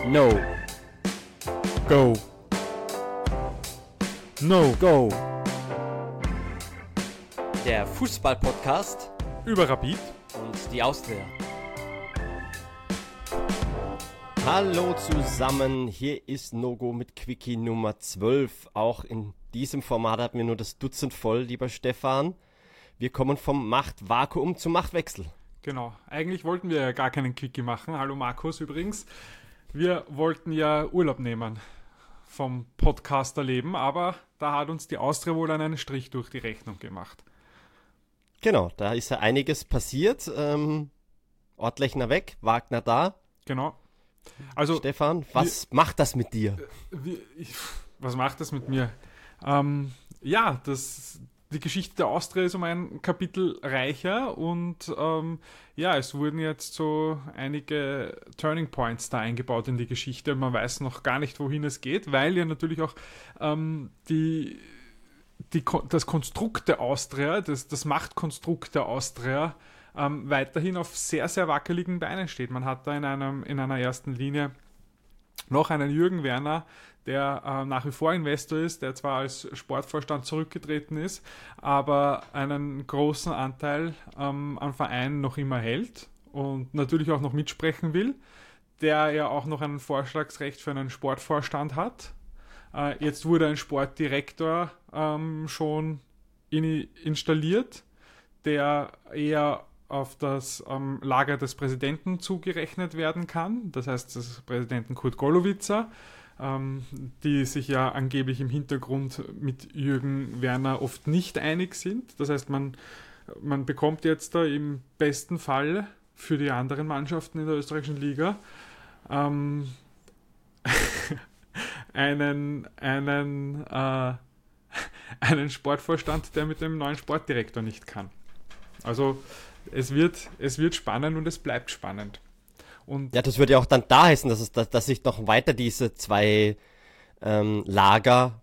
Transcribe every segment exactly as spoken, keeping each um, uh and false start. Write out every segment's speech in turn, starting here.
No. Go. No. Go. Der Fußball-Podcast über Rapid und die Austria. Hallo zusammen, hier ist No-Go mit Quickie Nummer zwölf. Auch in diesem Format hatten wir nur das Dutzend voll, lieber Stefan. Wir kommen vom Machtvakuum zum Machtwechsel. Genau, eigentlich wollten wir ja gar keinen Quickie machen. Hallo Markus übrigens. Wir wollten ja Urlaub nehmen vom Podcasterleben, aber da hat uns die Austria wohl einen Strich durch die Rechnung gemacht. Genau, da ist ja einiges passiert. Ähm, Ortlechner weg, Wagner da. Genau. Also, Stefan, was wir, macht das mit dir? Wir, ich, was macht das mit mir? Ähm, ja, das, die Geschichte der Austria ist um ein Kapitel reicher und ähm, ja, es wurden jetzt so einige Turning Points da eingebaut in die Geschichte und man weiß noch gar nicht, wohin es geht, weil ja natürlich auch ähm, die, die, das Konstrukt der Austria, das, das Machtkonstrukt der Austria ähm, weiterhin auf sehr, sehr wackeligen Beinen steht. Man hat da in, einem, in einer ersten Linie noch einen Jürgen Werner, der äh, nach wie vor Investor ist, der zwar als Sportvorstand zurückgetreten ist, aber einen großen Anteil ähm, am Verein noch immer hält und natürlich auch noch mitsprechen will, der ja auch noch ein Vorschlagsrecht für einen Sportvorstand hat. Äh, jetzt wurde ein Sportdirektor ähm, schon in, installiert, der eher auf das ähm, Lager des Präsidenten zugerechnet werden kann, das heißt des Präsidenten Kurt Golowitzer, ähm, die sich ja angeblich im Hintergrund mit Jürgen Werner oft nicht einig sind. Das heißt, man, man bekommt jetzt da im besten Fall für die anderen Mannschaften in der österreichischen Liga ähm, einen, einen, äh, einen Sportvorstand, der mit dem neuen Sportdirektor nicht kann. Also Es wird, es wird spannend und es bleibt spannend. Und ja, das würde ja auch dann da heißen, dass, es, dass, dass sich noch weiter diese zwei ähm, Lager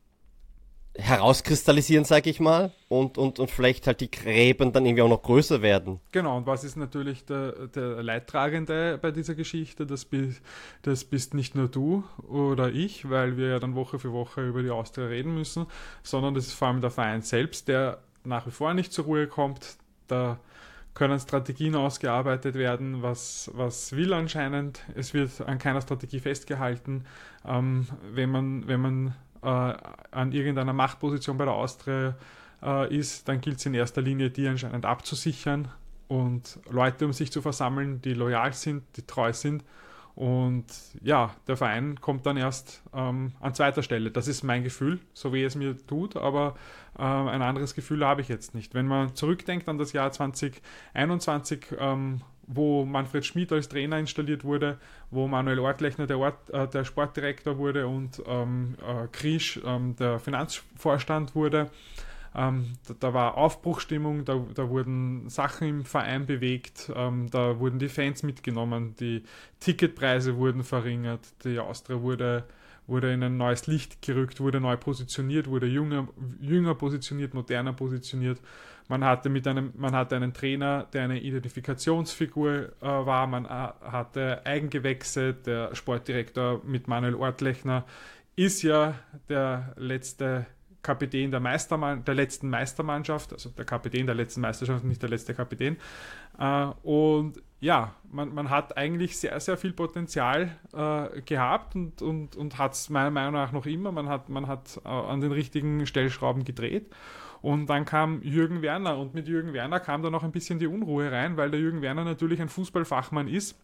herauskristallisieren, sag ich mal, und, und, und vielleicht halt die Gräben dann irgendwie auch noch größer werden. Genau, und was ist natürlich der, der Leidtragende bei dieser Geschichte? Das, bi- das bist nicht nur du oder ich, weil wir ja dann Woche für Woche über die Austria reden müssen, sondern das ist vor allem der Verein selbst, der nach wie vor nicht zur Ruhe kommt. Da können Strategien ausgearbeitet werden, was, was will anscheinend. Es wird an keiner Strategie festgehalten. Ähm, wenn man, wenn man äh, an irgendeiner Machtposition bei der Austria äh, ist, dann gilt es in erster Linie, die anscheinend abzusichern und Leute um sich zu versammeln, die loyal sind, die treu sind. Und ja, der Verein kommt dann erst ähm, an zweiter Stelle. Das ist mein Gefühl, so wie es mir tut, aber äh, ein anderes Gefühl habe ich jetzt nicht. Wenn man zurückdenkt an das Jahr zwanzig einundzwanzig, ähm, wo Manfred Schmid als Trainer installiert wurde, wo Manuel Ortlechner der, Ort, äh, der Sportdirektor wurde und ähm, äh, Kriesch ähm, der Finanzvorstand wurde, Ähm, da, da war Aufbruchstimmung, da, da wurden Sachen im Verein bewegt, ähm, da wurden die Fans mitgenommen, die Ticketpreise wurden verringert, die Austria wurde, wurde in ein neues Licht gerückt, wurde neu positioniert, wurde jünger, jünger positioniert, moderner positioniert. Man hatte, mit einem, man hatte einen Trainer, der eine Identifikationsfigur äh, war, man äh, hatte Eigengewächse, der Sportdirektor mit Manuel Ortlechner ist ja der letzte Kapitän der, Meistermann, der letzten Meistermannschaft, also der Kapitän der letzten Meisterschaft, nicht der letzte Kapitän. Äh, und ja, man, man hat eigentlich sehr, sehr viel Potenzial äh, gehabt und, und, und hat es meiner Meinung nach noch immer. Man hat, man hat äh, an den richtigen Stellschrauben gedreht. Und dann kam Jürgen Werner und mit Jürgen Werner kam da noch ein bisschen die Unruhe rein, weil der Jürgen Werner natürlich ein Fußballfachmann ist,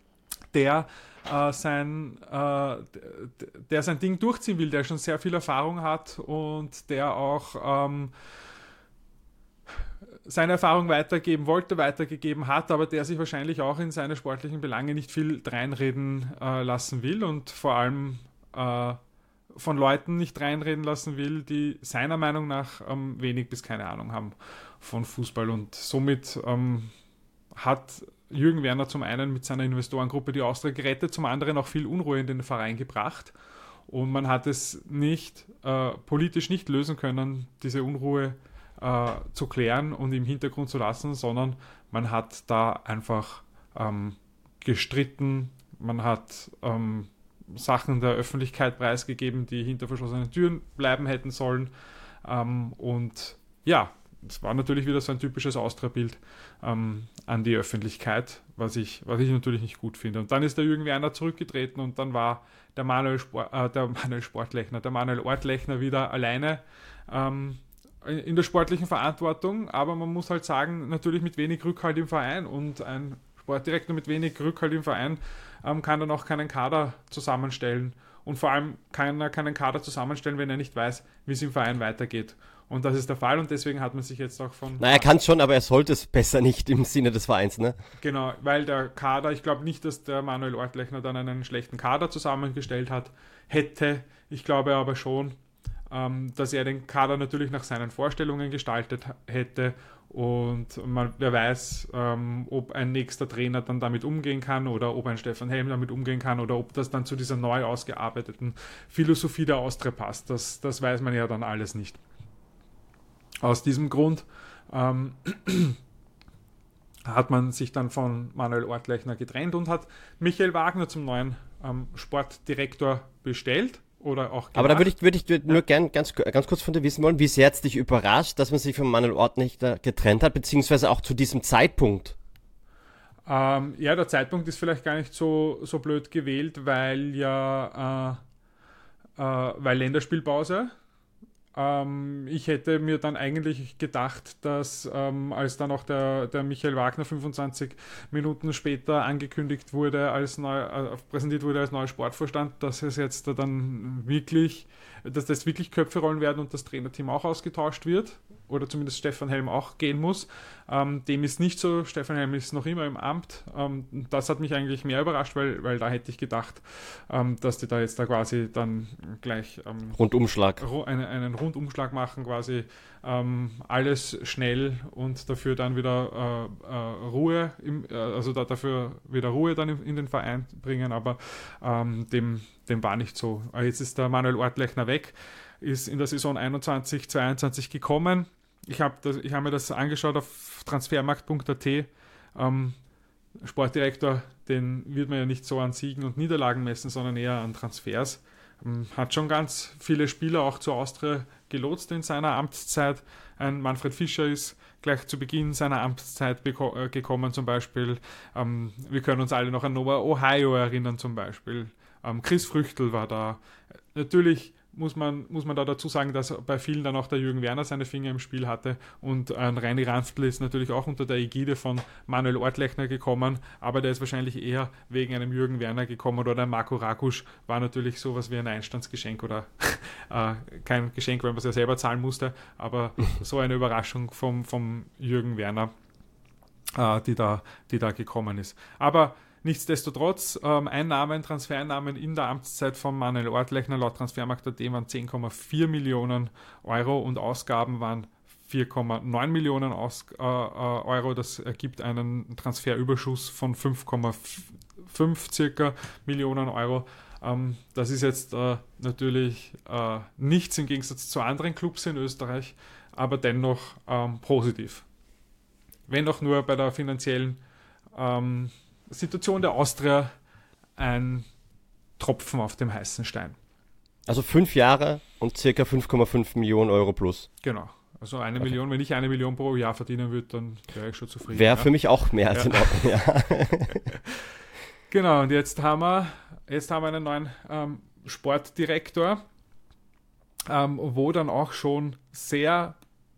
der äh, sein, äh, der sein Ding durchziehen will, der schon sehr viel Erfahrung hat und der auch ähm, seine Erfahrung weitergeben wollte, weitergegeben hat, aber der sich wahrscheinlich auch in seine sportlichen Belange nicht viel reinreden äh, lassen will und vor allem äh, von Leuten nicht reinreden lassen will, die seiner Meinung nach ähm, wenig bis keine Ahnung haben von Fußball. Und somit ähm, hat Jürgen Werner zum einen mit seiner Investorengruppe die Austria gerettet, zum anderen auch viel Unruhe in den Verein gebracht. Und man hat es nicht äh, politisch nicht lösen können, diese Unruhe äh, zu klären und im Hintergrund zu lassen, sondern man hat da einfach ähm, gestritten, man hat ähm, Sachen der Öffentlichkeit preisgegeben, die hinter verschlossenen Türen bleiben hätten sollen. Ähm, und ja, es war natürlich wieder so ein typisches Austria-Bild ähm, an die Öffentlichkeit, was ich, was ich natürlich nicht gut finde. Und dann ist der Jürgen Werner zurückgetreten und dann war der Manuel, Sport, äh, der Manuel Sportlechner, der Manuel Ortlechner wieder alleine ähm, in der sportlichen Verantwortung. Aber man muss halt sagen, natürlich mit wenig Rückhalt im Verein, und ein Sportdirektor mit wenig Rückhalt im Verein ähm, kann dann auch keinen Kader zusammenstellen. Und vor allem kann er keinen Kader zusammenstellen, wenn er nicht weiß, wie es im Verein weitergeht. Und das ist der Fall, und deswegen hat man sich jetzt auch von... Na, er kann es schon, aber er sollte es besser nicht im Sinne des Vereins, ne? Genau, weil der Kader, ich glaube nicht, dass der Manuel Ortlechner dann einen schlechten Kader zusammengestellt hat, hätte. Ich glaube aber schon, ähm, dass er den Kader natürlich nach seinen Vorstellungen gestaltet hätte, und man, wer weiß, ähm, ob ein nächster Trainer dann damit umgehen kann oder ob ein Stefan Helm damit umgehen kann oder ob das dann zu dieser neu ausgearbeiteten Philosophie der Austria passt. Das, das weiß man ja dann alles nicht. Aus diesem Grund ähm, hat man sich dann von Manuel Ortlechner getrennt und hat Michael Wagner zum neuen ähm, Sportdirektor bestellt oder auch gemacht. Aber da würde ich, würd ich würd nur gern ganz, ganz kurz von dir wissen wollen, wie sehr es dich überrascht, dass man sich von Manuel Ortlechner getrennt hat, beziehungsweise auch zu diesem Zeitpunkt. Ähm, ja, der Zeitpunkt ist vielleicht gar nicht so, so blöd gewählt, weil ja äh, äh, weil Länderspielpause. Ähm, ich hätte mir dann eigentlich gedacht, dass ähm, als dann auch der, der Michael Wagner fünfundzwanzig Minuten später angekündigt wurde, als neu, äh, präsentiert wurde als neuer Sportvorstand, dass es jetzt dann wirklich, dass das wirklich Köpfe rollen werden und das Trainerteam auch ausgetauscht wird. Oder zumindest Stefan Helm auch gehen muss. Ähm, dem ist nicht so. Stefan Helm ist noch immer im Amt. Ähm, das hat mich eigentlich mehr überrascht, weil, weil da hätte ich gedacht, ähm, dass die da jetzt da quasi dann gleich ähm, Rundumschlag. Eine, einen Rundumschlag machen, quasi ähm, alles schnell und dafür dann wieder äh, äh, Ruhe, im, äh, also da, dafür wieder Ruhe dann in, in den Verein bringen, aber ähm, dem, dem war nicht so. Jetzt ist der Manuel Ortlechner weg, ist in der Saison einundzwanzig zweiundzwanzig gekommen. Ich habe hab mir das angeschaut auf transfermarkt punkt a t. Ähm, Sportdirektor, den wird man ja nicht so an Siegen und Niederlagen messen, sondern eher an Transfers. Ähm, hat schon ganz viele Spieler auch zur Austria gelotst in seiner Amtszeit. Ein Manfred Fischer ist gleich zu Beginn seiner Amtszeit beko- äh, gekommen zum Beispiel. Ähm, wir können uns alle noch an Noah Ohio erinnern zum Beispiel. Ähm, Chris Früchtl war da. Natürlich muss man, muss man da dazu sagen, dass bei vielen dann auch der Jürgen Werner seine Finger im Spiel hatte, und ein Reini Ranftl ist natürlich auch unter der Ägide von Manuel Ortlechner gekommen, aber der ist wahrscheinlich eher wegen einem Jürgen Werner gekommen, oder ein Marco Rakusch war natürlich sowas wie ein Einstandsgeschenk oder äh, kein Geschenk, weil man es ja selber zahlen musste, aber so eine Überraschung vom, vom Jürgen Werner, äh, die, da, die da gekommen ist. Aber nichtsdestotrotz, ähm, Einnahmen, Transfereinnahmen in der Amtszeit von Manuel Ortlechner laut Transfermarkt punkt a t waren zehn Komma vier Millionen Euro und Ausgaben waren vier Komma neun Millionen Aus, äh, Euro. Das ergibt einen Transferüberschuss von fünf Komma fünf circa Millionen Euro. Ähm, das ist jetzt äh, natürlich äh, nichts im Gegensatz zu anderen Clubs in Österreich, aber dennoch ähm, positiv. Wenn auch nur bei der finanziellen ähm, Situation der Austria ein Tropfen auf dem heißen Stein. Also fünf Jahre und circa fünf Komma fünf Millionen Euro plus. Genau. Also eine Okay. Million, wenn ich eine Million pro Jahr verdienen würde, dann wäre ich schon zufrieden. Wäre ja. für mich auch mehr als Ja. in Ordnung, ja. Genau, und jetzt haben wir, jetzt haben wir einen neuen ähm, Sportdirektor, ähm, wo dann auch schon sehr,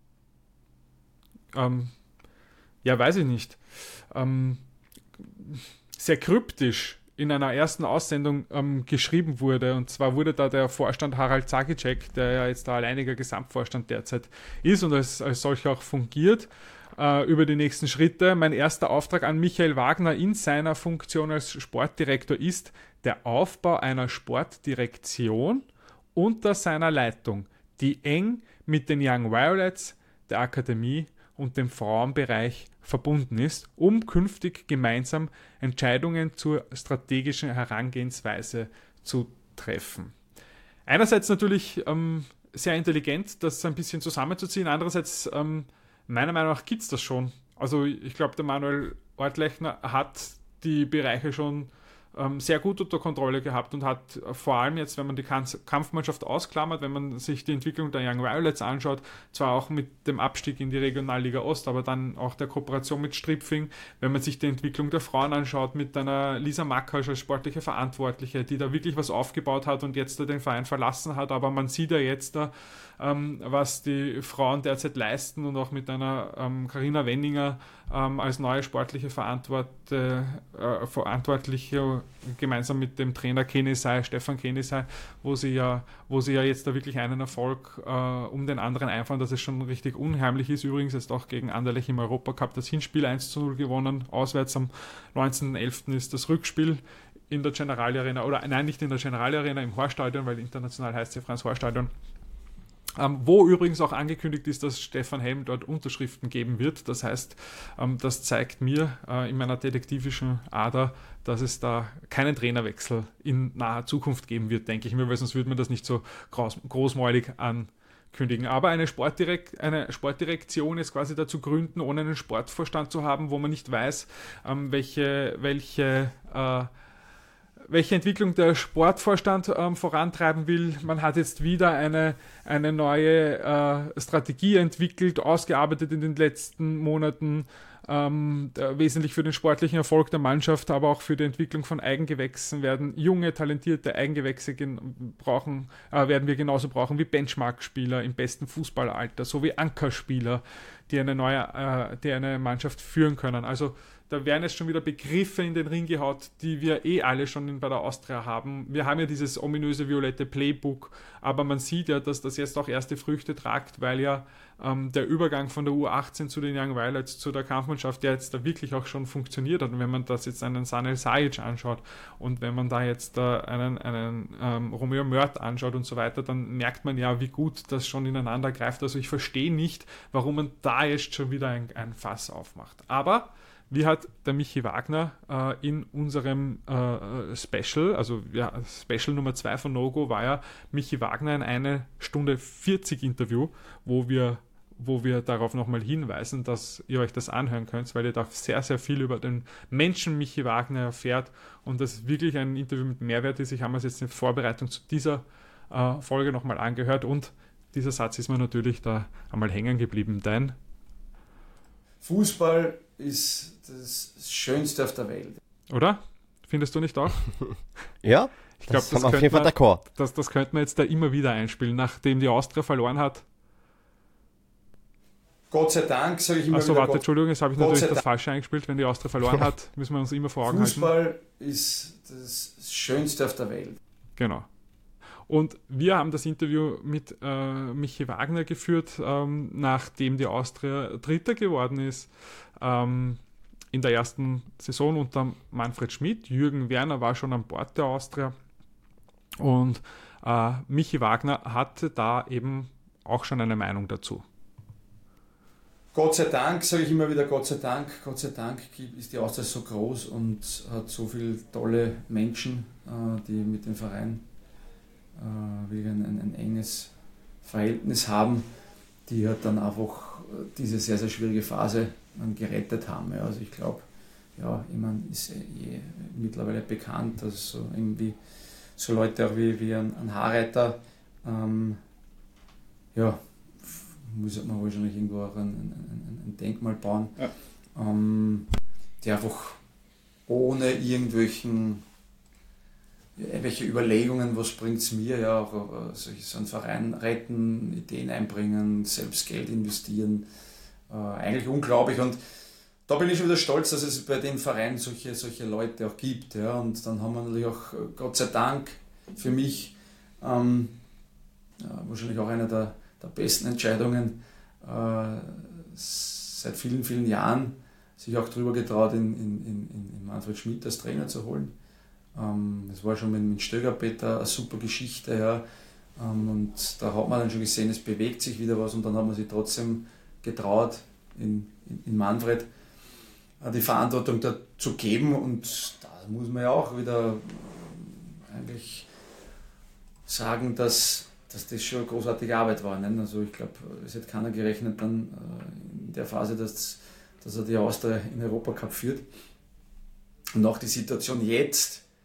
ähm, ja, weiß ich nicht, ähm, sehr kryptisch in einer ersten Aussendung ähm, geschrieben wurde. Und zwar wurde da der Vorstand Harald Zagicek, der ja jetzt der alleiniger Gesamtvorstand derzeit ist und als, als solcher auch fungiert, äh, über die nächsten Schritte. Mein erster Auftrag an Michael Wagner in seiner Funktion als Sportdirektor ist der Aufbau einer Sportdirektion unter seiner Leitung, die eng mit den Young Violets, der Akademie und dem Frauenbereich verbunden ist, um künftig gemeinsam Entscheidungen zur strategischen Herangehensweise zu treffen. Einerseits natürlich ähm, sehr intelligent, das ein bisschen zusammenzuziehen, andererseits ähm, meiner Meinung nach gibt es das schon. Also ich glaube, der Manuel Ortlechner hat die Bereiche schon ähm, sehr gut unter Kontrolle gehabt und hat vor allem jetzt, wenn man die Kampfmannschaft ausklammert, wenn man sich die Entwicklung der Young Violets anschaut, zwar auch mit dem Abstieg in die Regionalliga Ost, aber dann auch der Kooperation mit Stripfing, wenn man sich die Entwicklung der Frauen anschaut, mit einer Lisa Makasch als sportliche Verantwortliche, die da wirklich was aufgebaut hat und jetzt da den Verein verlassen hat, aber man sieht ja jetzt da, ähm, was die Frauen derzeit leisten und auch mit einer Carina ähm, Wenninger ähm, als neue sportliche Verantwort, äh, Verantwortliche gemeinsam mit dem Trainer Kenesai, Stefan Kenesai, wo sie ja, wo sie ja jetzt da wirklich einen Erfolg äh, um den anderen einfahren, dass es schon richtig unheimlich ist. Übrigens jetzt auch gegen Anderlecht im Europacup das Hinspiel eins zu null gewonnen. Auswärts am neunzehnten elften ist das Rückspiel in der Generali Arena, oder nein, nicht in der Generali Arena, im Horststadion, weil international heißt sie Franz-Horst-Stadion. Ähm, wo übrigens auch angekündigt ist, dass Stefan Helm dort Unterschriften geben wird. Das heißt, ähm, das zeigt mir äh, in meiner detektivischen Ader, dass es da keinen Trainerwechsel in naher Zukunft geben wird, denke ich mir, weil sonst würde man das nicht so groß, großmäulig ankündigen. Aber eine, Sportdirekt, eine Sportdirektion ist quasi dazu gründen, ohne einen Sportvorstand zu haben, wo man nicht weiß, ähm, welche, welche äh, welche Entwicklung der Sportvorstand ähm, vorantreiben will. Man hat jetzt wieder eine, eine neue äh, Strategie entwickelt, ausgearbeitet in den letzten Monaten, ähm, wesentlich für den sportlichen Erfolg der Mannschaft, aber auch für die Entwicklung von Eigengewächsen werden junge, talentierte Eigengewächse gen- brauchen, äh, werden wir genauso brauchen wie Benchmark-Spieler im besten Fußballalter, sowie Ankerspieler, die eine neue, äh, die eine Mannschaft führen können. Also da werden jetzt schon wieder Begriffe in den Ring gehaut, die wir eh alle schon in, bei der Austria haben. Wir haben ja dieses ominöse violette Playbook, aber man sieht ja, dass das jetzt auch erste Früchte tragt, weil ja ähm, der Übergang von der U achtzehn zu den Young Violets, zu der Kampfmannschaft, der jetzt da wirklich auch schon funktioniert hat. Und wenn man das jetzt einen Sanel Sajic anschaut und wenn man da jetzt äh, einen, einen ähm, Romeo Mörth anschaut und so weiter, dann merkt man ja, wie gut das schon ineinander greift. Also ich verstehe nicht, warum man da jetzt schon wieder ein, ein Fass aufmacht. Aber wie hat der Michi Wagner äh, in unserem äh, Special, also ja, Special Nummer zwei von No-Go war ja Michi Wagner in eine Stunde vierzig Interview, wo wir, wo wir darauf nochmal hinweisen, dass ihr euch das anhören könnt, weil ihr da sehr, sehr viel über den Menschen Michi Wagner erfährt und das wirklich ein Interview mit Mehrwert ist. Ich habe mir es jetzt in Vorbereitung zu dieser äh, Folge nochmal angehört und dieser Satz ist mir natürlich da einmal hängen geblieben. Dein Fußball ist das Schönste auf der Welt. Oder? Findest du nicht auch? Ja, ich glaube, das, das, auf jeden Fall d'accord. Das, das könnte man jetzt da immer wieder einspielen, nachdem die Austria verloren hat. Gott sei Dank, sage ich immer Achso, wieder. warte, Gott, Entschuldigung, jetzt habe ich Gott natürlich sei das Dank. Falsche eingespielt. Wenn die Austria verloren hat, müssen wir uns immer vor Augen Fußball halten. ist das Schönste auf der Welt. Genau. Und wir haben das Interview mit äh, Michi Wagner geführt, ähm, nachdem die Austria Dritter geworden ist ähm, in der ersten Saison unter Manfred Schmidt. Jürgen Werner war schon an Bord der Austria und äh, Michi Wagner hatte da eben auch schon eine Meinung dazu. Gott sei Dank, sage ich immer wieder, Gott sei Dank, Gott sei Dank ist die Austria so groß und hat so viele tolle Menschen, äh, die mit dem Verein äh, wirklich ein, ein, ein enges Verhältnis haben, die halt dann einfach diese sehr, sehr schwierige Phase dann gerettet haben. Ja. Also ich glaube, ja, ich mein, ist eh mittlerweile bekannt, dass so irgendwie so Leute auch wie, wie ein, ein Haarreiter, ähm, ja, muss man wahrscheinlich irgendwo auch ein, ein, ein Denkmal bauen, ja. ähm, die einfach ohne irgendwelchen irgendwelche Überlegungen, was bringt es mir, ja auch so einen Verein retten, Ideen einbringen, selbst Geld investieren, äh, eigentlich unglaublich. Und da bin ich schon wieder stolz, dass es bei dem Verein solche, solche Leute auch gibt. Ja. Und dann haben wir natürlich auch, Gott sei Dank, für mich ähm, ja, wahrscheinlich auch eine der, der besten Entscheidungen äh, seit vielen, vielen Jahren, sich auch darüber getraut, in, in, in, in Manfred Schmidt als Trainer zu holen. Ähm, das war schon mit, mit Stögerpeter eine super Geschichte. Ja. Ähm, und da hat man dann schon gesehen, es bewegt sich wieder was und dann hat man sich trotzdem getraut, in, in, in Manfred die Verantwortung da zu geben und da muss man ja auch wieder eigentlich sagen, dass, dass das schon eine großartige Arbeit war. Ne? Also ich glaube, es hätte keiner gerechnet dann äh, in der Phase, dass, dass er die Austria in den Europacup führt. Und auch die Situation jetzt,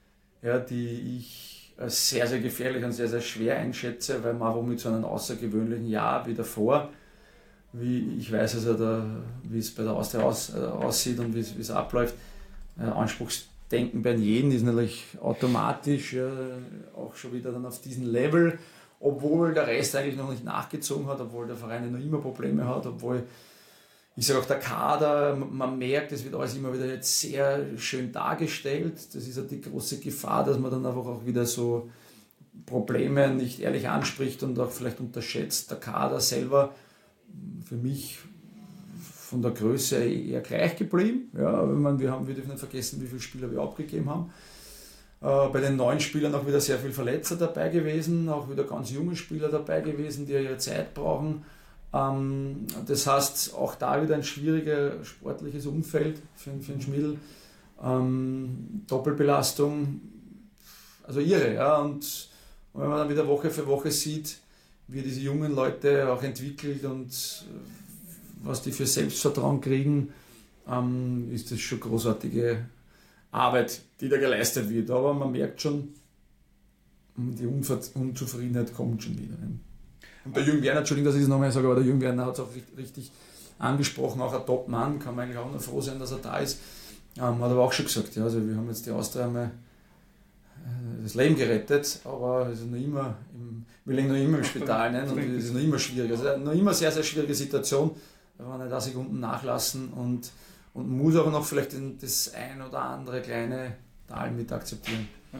ja, die ich als sehr, sehr gefährlich und sehr, sehr schwer einschätze, weil man auch mit so einem außergewöhnlichen Jahr wie davor, wie ich weiß also, da, wie es bei der Austria aus, äh, aussieht und wie es, wie es abläuft, äh, Anspruchsdenken bei jedem ist natürlich automatisch ja, auch schon wieder dann auf diesem Level, obwohl der Rest eigentlich noch nicht nachgezogen hat, obwohl der Verein noch immer Probleme hat, obwohl ich sage auch der Kader, man merkt, es wird alles immer wieder jetzt sehr schön dargestellt. Das ist ja die große Gefahr, dass man dann einfach auch wieder so Probleme nicht ehrlich anspricht und auch vielleicht unterschätzt. Der Kader selber für mich von der Größe eher gleich geblieben. Ja, ich meine, wir, haben, wir dürfen nicht vergessen, wie viele Spieler wir abgegeben haben. Äh, bei den neuen Spielern auch wieder sehr viele Verletzer dabei gewesen, auch wieder ganz junge Spieler dabei gewesen, die ja ihre Zeit brauchen. Ähm, das heißt, auch da wieder ein schwieriges sportliches Umfeld für, für den Schmiedl. Ähm, Doppelbelastung, also irre. Ja, und, und wenn man dann wieder Woche für Woche sieht, wie diese jungen Leute auch entwickelt und was die für Selbstvertrauen kriegen, ähm, ist das schon großartige Arbeit, die da geleistet wird. Aber man merkt schon, die Unver- Unzufriedenheit kommt schon wieder. Und der Jürgen Werner, Entschuldigung, dass ich es nochmal sage, aber der Jürgen Werner hat es auch richtig, richtig angesprochen, auch ein Top-Mann, kann man eigentlich auch nur froh sein, dass er da ist. Ähm, hat aber auch schon gesagt, ja, also wir haben jetzt die Austria einmal das Leben gerettet, aber es ist noch immer im, wir liegen noch immer im Spital, ne? Und es ist noch immer schwierig. Also noch immer eine sehr, sehr schwierige Situation, wenn wir nicht da Sekunden nachlassen und, und muss auch noch vielleicht das ein oder andere kleine Tal mit akzeptieren. Ja.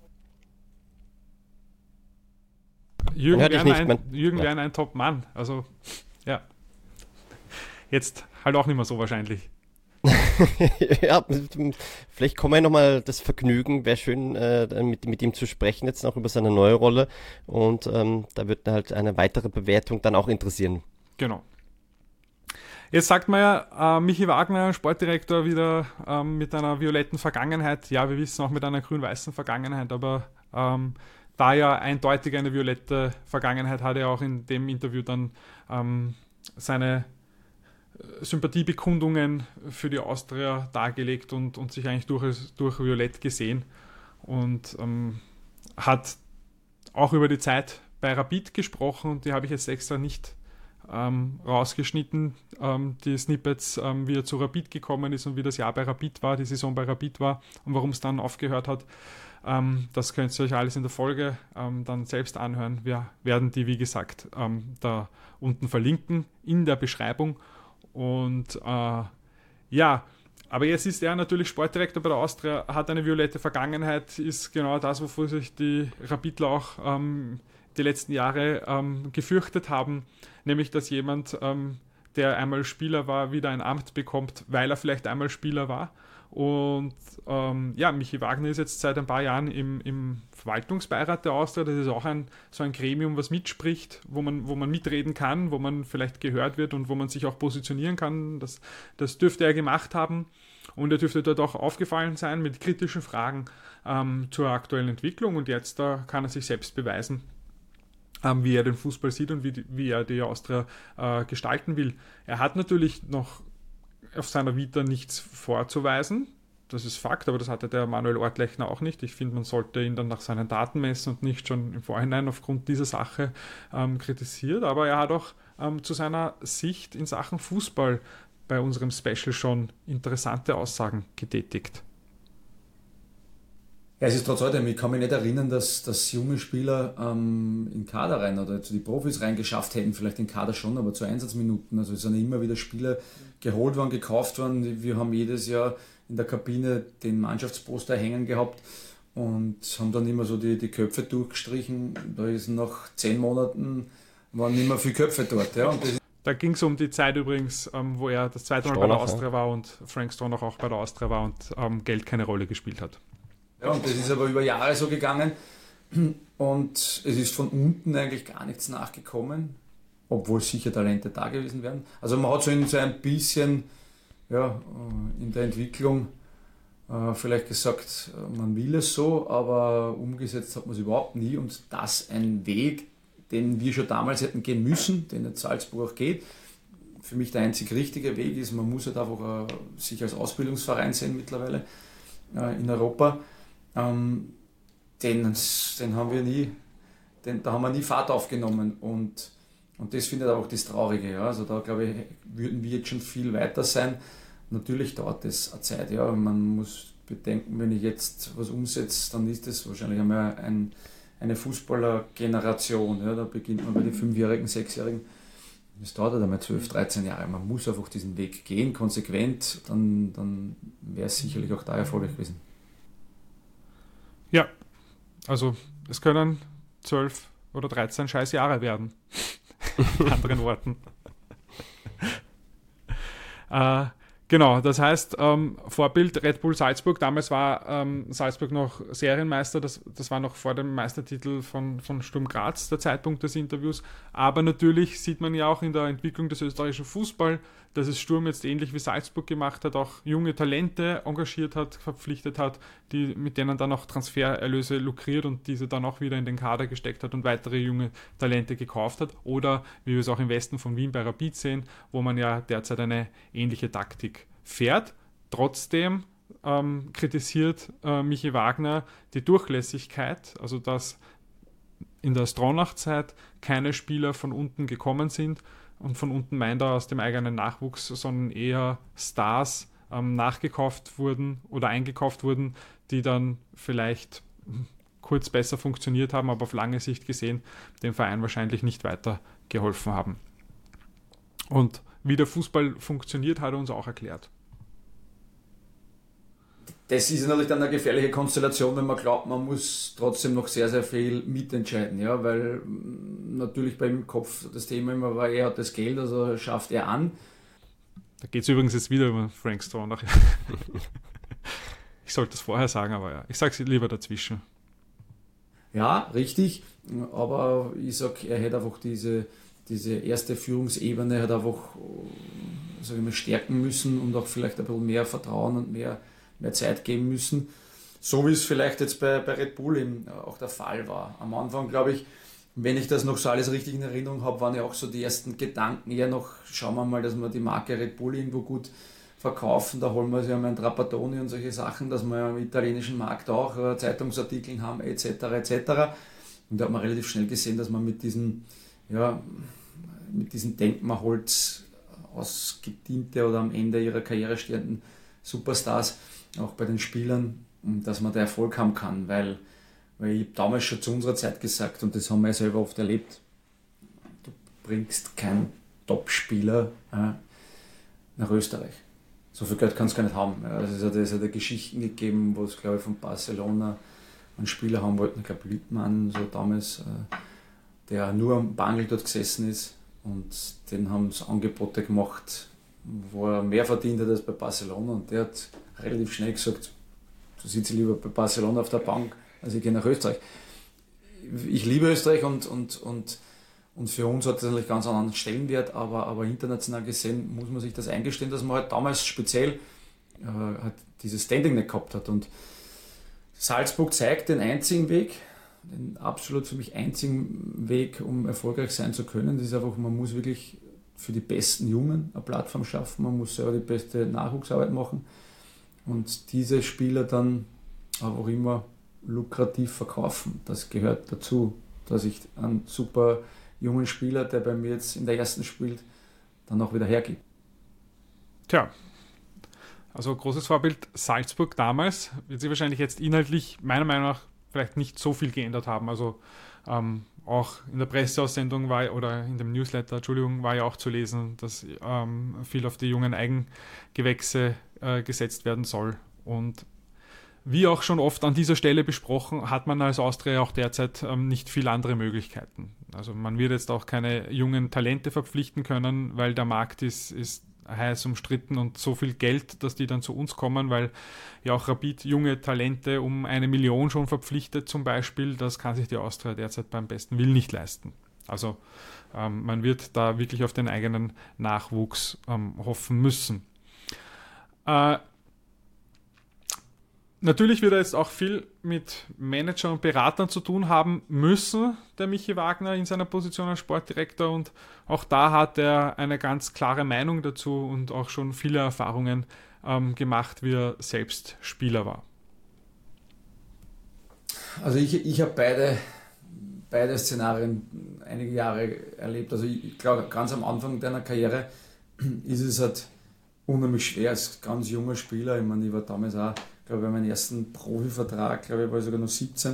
Jürgen Hört ich Werner, nicht, ein, mein- Jürgen ja. Werner ein Top-Mann, also ja. Jetzt halt auch nicht mehr so wahrscheinlich. Ja, vielleicht kommen wir nochmal das Vergnügen, wäre schön, äh, mit, mit ihm zu sprechen, jetzt noch über seine neue Rolle. Und ähm, da wird halt eine weitere Bewertung dann auch interessieren. Genau. Jetzt sagt man ja, äh, Michi Wagner, Sportdirektor, wieder ähm, mit einer violetten Vergangenheit. Ja, wir wissen auch mit einer grün-weißen Vergangenheit, aber ähm, da ja eindeutig eine violette Vergangenheit hat er auch in dem Interview dann ähm, seine Sympathiebekundungen für die Austria dargelegt und, und sich eigentlich durch, durch Violett gesehen und ähm, hat auch über die Zeit bei Rapid gesprochen und die habe ich jetzt extra nicht ähm, rausgeschnitten, ähm, die Snippets, ähm, wie er zu Rapid gekommen ist und wie das Jahr bei Rapid war, die Saison bei Rapid war und warum es dann aufgehört hat. Ähm, das könnt ihr euch alles in der Folge ähm, dann selbst anhören. Wir werden die, wie gesagt, ähm, da unten verlinken in der Beschreibung. Und äh, ja, aber jetzt ist er natürlich Sportdirektor bei der Austria, hat eine violette Vergangenheit, ist genau das, wovor sich die Rapidler auch ähm, die letzten Jahre ähm, gefürchtet haben, nämlich dass jemand, ähm, der einmal Spieler war, wieder ein Amt bekommt, weil er vielleicht einmal Spieler war. Und ähm, ja, Michi Wagner ist jetzt seit ein paar Jahren im, im Verwaltungsbeirat der Austria. Das ist auch ein, so ein Gremium, was mitspricht, wo man, wo man mitreden kann, wo man vielleicht gehört wird und wo man sich auch positionieren kann. Das, das dürfte er gemacht haben und er dürfte dort auch aufgefallen sein mit kritischen Fragen ähm, zur aktuellen Entwicklung. Und jetzt da kann er sich selbst beweisen, ähm, wie er den Fußball sieht und wie, die, wie er die Austria äh, gestalten will. Er hat natürlich noch auf seiner Vita nichts vorzuweisen. Das ist Fakt, aber das hatte der Manuel Ortlechner auch nicht. Ich finde, man sollte ihn dann nach seinen Daten messen und nicht schon im Vorhinein aufgrund dieser Sache ähm, kritisiert. Aber er hat auch ähm, zu seiner Sicht in Sachen Fußball bei unserem Special schon interessante Aussagen getätigt. Ja, es ist trotz allem, ich kann mich nicht erinnern, dass, dass junge Spieler ähm, in Kader rein oder zu die Profis reingeschafft hätten, vielleicht in Kader schon, aber zu Einsatzminuten. Also es sind immer wieder Spieler geholt worden, gekauft worden. Wir haben jedes Jahr in der Kabine den Mannschaftsposter hängen gehabt und haben dann immer so die, die Köpfe durchgestrichen. Da ist nach zehn Monaten waren nicht mehr viele Köpfe dort. Ja, und das Da ging es um die Zeit übrigens, ähm, wo er das zweite Mal bei der Stronach, Austria war und Frank Stronach auch bei der Austria war und ähm, Geld keine Rolle gespielt hat. Ja, und das ist aber über Jahre so gegangen und es ist von unten eigentlich gar nichts nachgekommen, obwohl sicher Talente da gewesen wären. Also man hat so, in, so ein bisschen ja, in der Entwicklung äh, vielleicht gesagt, man will es so, aber umgesetzt hat man es überhaupt nie und das ein Weg, den wir schon damals hätten gehen müssen, den jetzt Salzburg auch geht. Für mich der einzig richtige Weg ist, man muss halt einfach äh, sich als Ausbildungsverein sehen mittlerweile äh, in Europa. Ähm, den, den haben wir nie, den, da haben wir nie Fahrt aufgenommen und, und das findet auch das Traurige. Ja. Also da glaube ich, würden wir jetzt schon viel weiter sein. Natürlich dauert das eine Zeit, ja. Man muss bedenken, wenn ich jetzt was umsetze, dann ist das wahrscheinlich einmal ein, eine Fußballergeneration. Ja. Da beginnt man bei den Fünfjährigen, Sechsjährigen. Das dauert halt einmal zwölf, dreizehn Jahre. Man muss einfach diesen Weg gehen, konsequent, dann, dann wäre es sicherlich auch da erfolgreich gewesen. Ja, also es können zwölf oder dreizehn scheiß Jahre werden. In anderen Worten. äh, Genau, das heißt, ähm, Vorbild Red Bull Salzburg, damals war ähm, Salzburg noch Serienmeister, das, das war noch vor dem Meistertitel von, von Sturm Graz, der Zeitpunkt des Interviews, aber natürlich sieht man ja auch in der Entwicklung des österreichischen Fußball, dass es Sturm jetzt ähnlich wie Salzburg gemacht hat, auch junge Talente engagiert hat, verpflichtet hat, die, mit denen dann auch Transfererlöse lukriert und diese dann auch wieder in den Kader gesteckt hat und weitere junge Talente gekauft hat, oder wie wir es auch im Westen von Wien bei Rapid sehen, wo man ja derzeit eine ähnliche Taktik fährt. Trotzdem ähm, kritisiert äh, Michi Wagner die Durchlässigkeit, also dass in der Stronach-Zeit keine Spieler von unten gekommen sind, und von unten meint er aus dem eigenen Nachwuchs, sondern eher Stars ähm, nachgekauft wurden oder eingekauft wurden, die dann vielleicht kurz besser funktioniert haben, aber auf lange Sicht gesehen dem Verein wahrscheinlich nicht weitergeholfen haben. Und wie der Fußball funktioniert, hat er uns auch erklärt. Das ist natürlich dann eine gefährliche Konstellation, wenn man glaubt, man muss trotzdem noch sehr, sehr viel mitentscheiden, ja, weil natürlich beim Kopf das Thema immer war, er hat das Geld, also schafft er an. Da geht es übrigens jetzt wieder über Frank Stronach. Ich sollte das vorher sagen, aber ja, ich sage es lieber dazwischen. Ja, richtig, aber ich sage, er hätte einfach diese, diese erste Führungsebene hat einfach, sag ich mal, stärken müssen und auch vielleicht ein bisschen mehr Vertrauen und mehr mehr Zeit geben müssen, so wie es vielleicht jetzt bei, bei Red Bull eben auch der Fall war. Am Anfang, glaube ich, wenn ich das noch so alles richtig in Erinnerung habe, waren ja auch so die ersten Gedanken eher noch, schauen wir mal, dass wir die Marke Red Bull irgendwo gut verkaufen, da holen wir sich ja mal einen Trapattoni und solche Sachen, dass wir ja im italienischen Markt auch äh, Zeitungsartikel haben, et cetera et cetera. Und da hat man relativ schnell gesehen, dass man mit diesen, ja, mit diesen Denken, man holt ausgediente oder am Ende ihrer Karriere stehenden Superstars, auch bei den Spielern, dass man da Erfolg haben kann, weil, weil ich damals schon zu unserer Zeit gesagt, und das haben wir ja selber oft erlebt, du bringst keinen Top-Spieler äh, nach Österreich. So viel Geld kannst du gar nicht haben. Also es hat, es hat ja Geschichten gegeben, wo es, glaube ich, von Barcelona einen Spieler haben wollten, ich glaube Lüttmann, so damals, äh, der nur am Bangel dort gesessen ist, und den haben sie Angebote gemacht, wo er mehr verdient hat als bei Barcelona, und der hat relativ schnell gesagt, du sitzt lieber bei Barcelona auf der Bank, als ich gehe nach Österreich. Ich liebe Österreich und, und, und, und für uns hat das natürlich ganz einen anderen Stellenwert, aber, aber international gesehen muss man sich das eingestehen, dass man halt damals speziell äh, halt dieses Standing nicht gehabt hat. Und Salzburg zeigt den einzigen Weg, den absolut für mich einzigen Weg, um erfolgreich sein zu können. Das ist einfach, man muss wirklich für die besten Jungen eine Plattform schaffen, man muss selber die beste Nachwuchsarbeit machen und diese Spieler dann auch immer lukrativ verkaufen. Das gehört dazu, dass ich einen super jungen Spieler, der bei mir jetzt in der ersten spielt, dann auch wieder hergebe. Tja, also großes Vorbild Salzburg damals, wird sich wahrscheinlich jetzt inhaltlich meiner Meinung nach vielleicht nicht so viel geändert haben. Also ähm, auch in der Presseaussendung war, oder in dem Newsletter, Entschuldigung, war ja auch zu lesen, dass ähm, viel auf die jungen Eigengewächse äh, gesetzt werden soll. Und wie auch schon oft an dieser Stelle besprochen, hat man als Austria auch derzeit ähm, nicht viele andere Möglichkeiten. Also man wird jetzt auch keine jungen Talente verpflichten können, weil der Markt ist, ist heiß umstritten und so viel Geld, dass die dann zu uns kommen, weil ja auch Rapid junge Talente um eine Million schon verpflichtet zum Beispiel, das kann sich die Austria derzeit beim besten Willen nicht leisten. Also ähm, man wird da wirklich auf den eigenen Nachwuchs ähm, hoffen müssen. Äh, Natürlich wird er jetzt auch viel mit Managern und Beratern zu tun haben müssen, der Michi Wagner in seiner Position als Sportdirektor, und auch da hat er eine ganz klare Meinung dazu und auch schon viele Erfahrungen ähm, gemacht, wie er selbst Spieler war. Also ich, ich habe beide, beide Szenarien einige Jahre erlebt. Also ich glaube, ganz am Anfang deiner Karriere ist es halt unheimlich schwer als ganz junger Spieler. Ich meine, ich war damals auch, glaube ich, bei meinem ersten Profivertrag, glaube ich, war ich sogar noch siebzehn.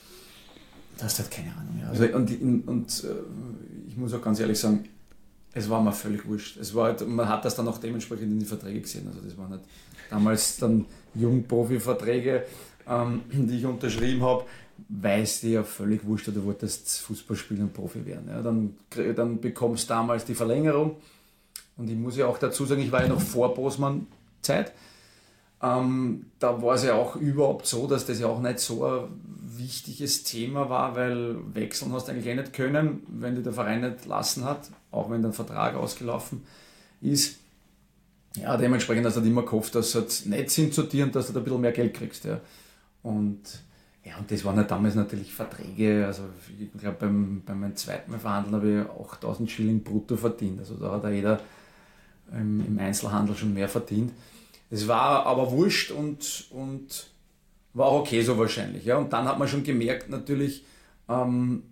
Da hast du halt keine Ahnung. Ja. Also, und und, und ich muss auch ganz ehrlich sagen, es war mir völlig wurscht. Es war halt, man hat das dann auch dementsprechend in die Verträge gesehen. Also das waren halt damals dann Jungprofi-Verträge, ähm, die ich unterschrieben habe, weil es dir ja völlig wurscht, du wolltest Fußball spielen und Profi werden. Ja. Dann, dann bekommst du damals die Verlängerung. Und ich muss ja auch dazu sagen, ich war ja noch vor Bosman-Zeit. Ähm, da war es ja auch überhaupt so, dass das ja auch nicht so ein wichtiges Thema war, weil wechseln hast du eigentlich eh nicht können, wenn dir der Verein nicht lassen hat, auch wenn dein Vertrag ausgelaufen ist. Ja, dementsprechend hast du halt immer gehofft, dass sie halt nett sind zu dir und dass du da ein bisschen mehr Geld kriegst. Ja. Und, ja, und das waren halt damals natürlich Verträge. Also ich glaube, beim, bei meinem zweiten Mal verhandeln habe ich achttausend Schilling brutto verdient. Also da hat ja jeder im, im Einzelhandel schon mehr verdient. Es war aber wurscht und, und war auch okay so wahrscheinlich. Ja. Und dann hat man schon gemerkt natürlich, ähm,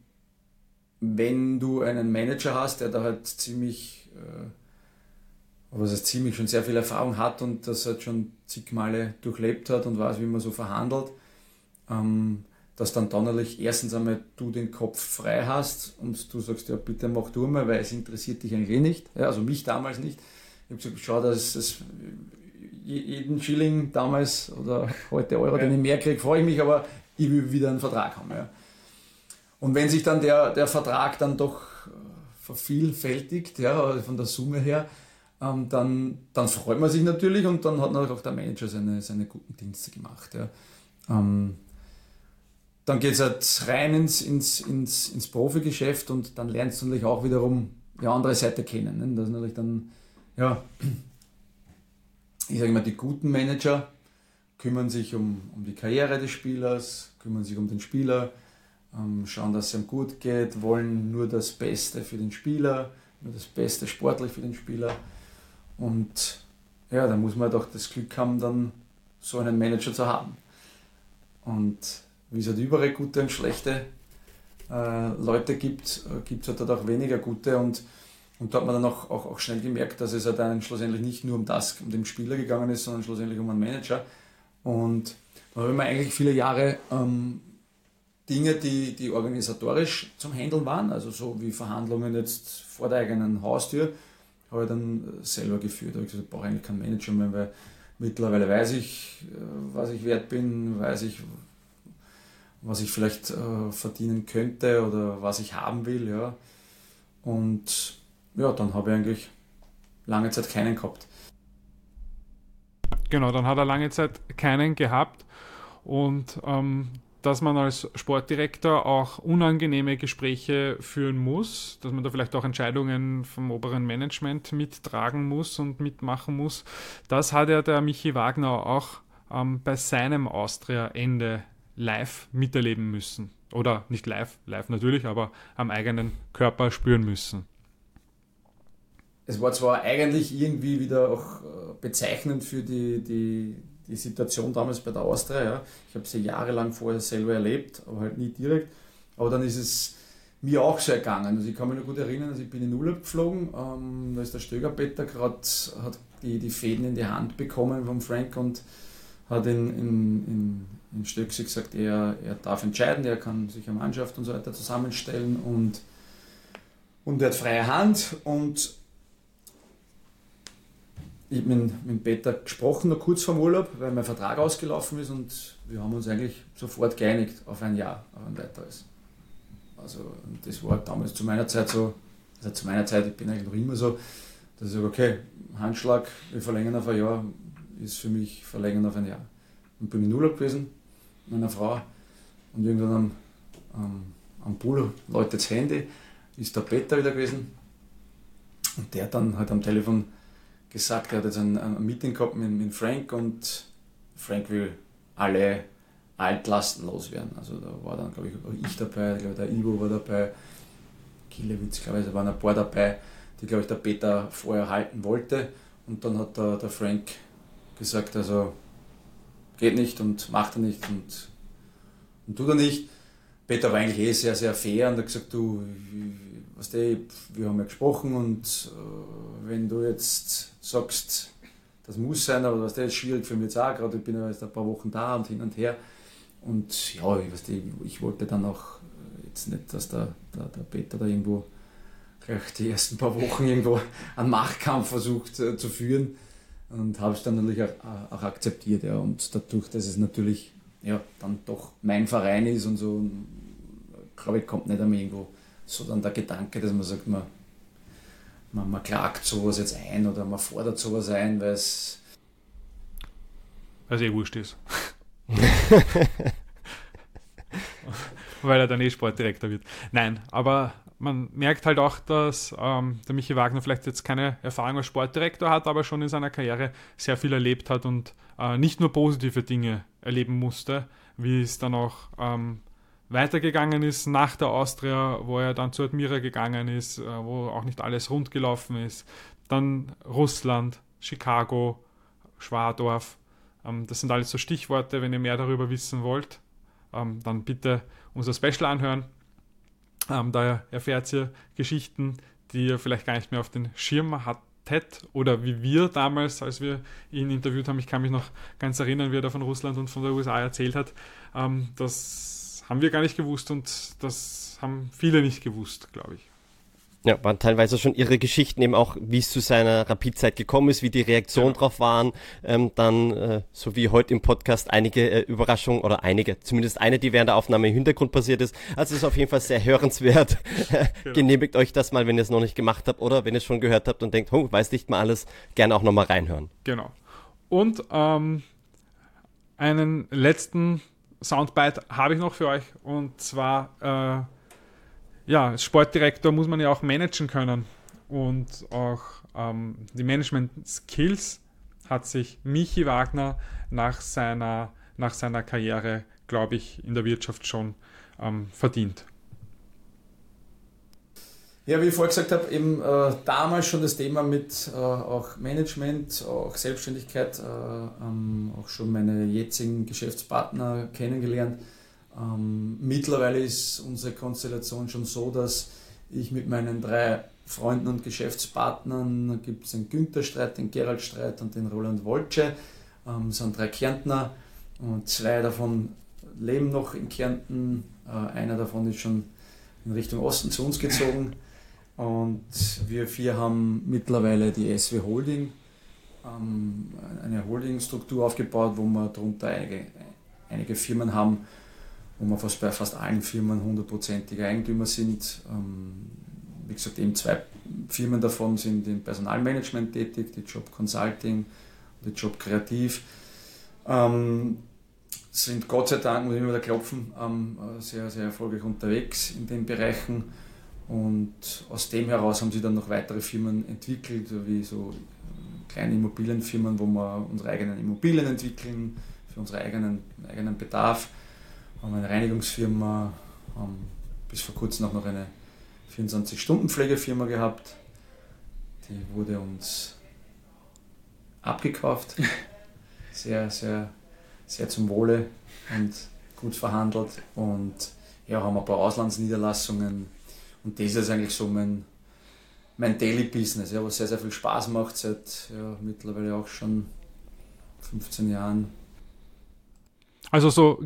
wenn du einen Manager hast, der da halt ziemlich, äh, was heißt ziemlich, schon sehr viel Erfahrung hat und das halt schon zig Male durchlebt hat und weiß, wie man so verhandelt, ähm, dass dann dann natürlich erstens einmal du den Kopf frei hast und du sagst, ja bitte mach du mal, weil es interessiert dich eigentlich eh nicht. Ja, also mich damals nicht. Ich habe gesagt, schau, dass das jeden Schilling damals oder heute Euro, ja, den ich mehr kriege, freue ich mich, aber ich will wieder einen Vertrag haben. Ja. Und wenn sich dann der, der Vertrag dann doch vervielfältigt, ja, von der Summe her, ähm, dann, dann freut man sich natürlich und dann hat natürlich auch der Manager seine, seine guten Dienste gemacht. Ja. Ähm, dann geht es halt rein ins, ins, ins, ins Profigeschäft und dann lernst du natürlich auch wiederum die andere Seite kennen. Ne? Das ist natürlich dann, ja, ich sage mal, die guten Manager kümmern sich um, um die Karriere des Spielers, kümmern sich um den Spieler, ähm, schauen, dass es ihm gut geht, wollen nur das Beste für den Spieler, nur das Beste sportlich für den Spieler. Und ja, da muss man doch das Glück haben, dann so einen Manager zu haben. Und wie es halt überall gute und schlechte äh, Leute gibt, äh, gibt es halt auch weniger gute. Und, und da hat man dann auch, auch, auch schnell gemerkt, dass es halt dann schlussendlich nicht nur um das, um den Spieler gegangen ist, sondern schlussendlich um einen Manager. Und da habe ich mir eigentlich viele Jahre ähm, Dinge, die, die organisatorisch zum Handeln waren, also so wie Verhandlungen jetzt vor der eigenen Haustür, habe ich dann selber geführt. Da habe ich gesagt, ich brauche eigentlich keinen Manager mehr, weil mittlerweile weiß ich, was ich wert bin, weiß ich, was ich vielleicht äh, verdienen könnte oder was ich haben will. Ja. Und ja, dann habe ich eigentlich lange Zeit keinen gehabt. Genau, dann hat er lange Zeit keinen gehabt und ähm, dass man als Sportdirektor auch unangenehme Gespräche führen muss, dass man da vielleicht auch Entscheidungen vom oberen Management mittragen muss und mitmachen muss, das hat ja der Michi Wagner auch ähm, bei seinem Austria-Ende live miterleben müssen. Oder nicht live, live natürlich, aber am eigenen Körper spüren müssen. Es war zwar eigentlich irgendwie wieder auch bezeichnend für die, die, die Situation damals bei der Austria. Ja. Ich habe sie jahrelang vorher selber erlebt, aber halt nie direkt. Aber dann ist es mir auch so ergangen. Also ich kann mich noch gut erinnern, also ich bin in Urlaub geflogen, ähm, da ist der Stögerpeter gerade, hat die, die Fäden in die Hand bekommen von Frank und hat in, in, in, in Stöckse gesagt, er, er darf entscheiden, er kann sich eine Mannschaft und so weiter zusammenstellen und, und er hat freie Hand und ich habe mit, mit Peter gesprochen, noch kurz vor dem Urlaub, weil mein Vertrag ausgelaufen ist und wir haben uns eigentlich sofort geeinigt auf ein Jahr, auf ein weiteres. Also das war damals zu meiner Zeit so, also zu meiner Zeit, ich bin eigentlich noch immer so, dass ich sage, okay, Handschlag, wir verlängern auf ein Jahr, ist für mich verlängern auf ein Jahr. Und bin in Urlaub gewesen, mit meiner Frau und irgendwann am, am, am Pool läutet das Handy, ist der Peter wieder gewesen und der hat dann halt am Telefon gesagt, er hat jetzt ein, ein Meeting gehabt mit, mit Frank und Frank will alle Altlasten loswerden. Also da war dann, glaube ich, auch ich dabei, glaube der Ivo war dabei, Kilewitz, glaube ich, da waren ein paar dabei, die, glaube ich, der Peter vorher halten wollte. Und dann hat der, der Frank gesagt, also geht nicht und macht er nicht. Und, und du da nicht. Peter war eigentlich eh sehr, sehr fair und hat gesagt, du, weißt du, wir haben ja gesprochen und äh, wenn du jetzt sagst, das muss sein, aber was, das ist schwierig für mich jetzt auch, gerade ich bin ja jetzt ein paar Wochen da und hin und her. Und ja, ich, weißt du, ich wollte dann auch jetzt nicht, dass der, der, der Peter da irgendwo gleich die ersten paar Wochen irgendwo einen Machtkampf versucht äh, zu führen und habe es dann natürlich auch, auch akzeptiert. Ja. Und dadurch, dass es natürlich ja, dann doch mein Verein ist und so, glaube ich, kommt nicht einmal irgendwo so dann der Gedanke, dass man sagt, man, man, man klagt sowas jetzt ein oder man fordert sowas ein, weil es weil es eh wurscht ist. Weil er dann eh Sportdirektor wird. Nein, aber man merkt halt auch, dass ähm, der Michi Wagner vielleicht jetzt keine Erfahrung als Sportdirektor hat, aber schon in seiner Karriere sehr viel erlebt hat und äh, nicht nur positive Dinge erleben musste, wie es dann auch ähm, weitergegangen ist nach der Austria, wo er dann zu Admira gegangen ist, äh, wo auch nicht alles rund gelaufen ist. Dann Russland, Chicago, Schwadorf. Ähm, das sind alles so Stichworte. Wenn ihr mehr darüber wissen wollt, ähm, dann bitte unser Special anhören. Ähm, da erfährt ihr Geschichten, die ihr vielleicht gar nicht mehr auf den Schirm hattet oder wie wir damals, als wir ihn interviewt haben. Ich kann mich noch ganz erinnern, wie er da von Russland und von der U S A erzählt hat. Ähm, das haben wir gar nicht gewusst und das haben viele nicht gewusst, glaube ich. Ja, waren teilweise schon irre Geschichten, eben auch, wie es zu seiner Rapid-Zeit gekommen ist, wie die Reaktionen genau. drauf waren. Ähm, dann, äh, so wie heute im Podcast, einige äh, Überraschungen oder einige, zumindest eine, die während der Aufnahme im Hintergrund passiert ist. Also es ist auf jeden Fall sehr hörenswert. Genau. Genehmigt euch das mal, wenn ihr es noch nicht gemacht habt oder wenn ihr es schon gehört habt und denkt, oh, weiß nicht mal alles, gerne auch nochmal reinhören. Genau. Und ähm, einen letzten Soundbite habe ich noch für euch und zwar äh, ja, als Sportdirektor muss man ja auch managen können und auch ähm, die Management-Skills hat sich Michi Wagner nach seiner, nach seiner Karriere, glaube ich, in der Wirtschaft schon ähm, verdient. Ja, wie ich vorher gesagt habe, eben äh, damals schon das Thema mit äh, auch Management, auch Selbstständigkeit, äh, ähm, auch schon meine jetzigen Geschäftspartner kennengelernt. Ähm, mittlerweile ist unsere Konstellation schon so, dass ich mit meinen drei Freunden und Geschäftspartnern, da gibt es den Günther Streit, den Gerald Streit und den Roland Woltsche, ähm, sind drei Kärntner und zwei davon leben noch in Kärnten, äh, einer davon ist schon in Richtung Osten zu uns gezogen und wir vier haben mittlerweile die S W Holding, ähm, eine Holdingstruktur aufgebaut, wo wir darunter einige, einige Firmen haben, wo wir fast bei fast allen Firmen hundertprozentige Eigentümer sind. Ähm, wie gesagt, eben zwei Firmen davon sind im Personalmanagement tätig, die Job Consulting und die Job Kreativ. Ähm, sind Gott sei Dank, muss ich immer wieder klopfen, ähm, sehr, sehr erfolgreich unterwegs in den Bereichen. Und aus dem heraus haben sie dann noch weitere Firmen entwickelt, wie so kleine Immobilienfirmen, wo wir unsere eigenen Immobilien entwickeln, für unseren eigenen, eigenen Bedarf. Wir haben eine Reinigungsfirma, haben bis vor kurzem auch noch eine vierundzwanzig-Stunden-Pflegefirma gehabt. Die wurde uns abgekauft. Sehr, sehr, sehr zum Wohle und gut verhandelt. Und ja, haben ein paar Auslandsniederlassungen. Und das ist eigentlich so mein, mein Daily Business, ja, was sehr, sehr viel Spaß macht seit ja, mittlerweile auch schon fünfzehn Jahren. Also so